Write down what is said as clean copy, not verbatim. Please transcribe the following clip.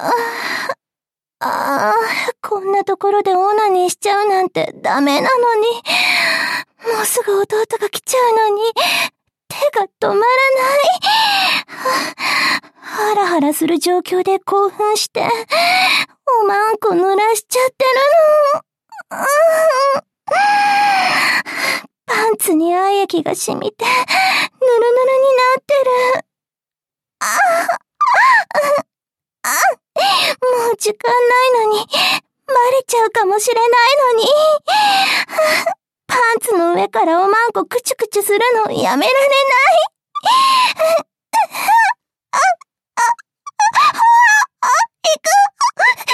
こんなところでオナニーしちゃうなんてダメなのに。もうすぐ弟が来ちゃうのに、手が止まらない。ハラハラする状況で興奮して、おまんこ濡らしちゃってるの。パンツに愛液が染みて、ぬるぬるになってる。もう時間ないのに、バレちゃうかもしれないのに。パンツの上からおまんこクチュクチュするのやめられない。行く。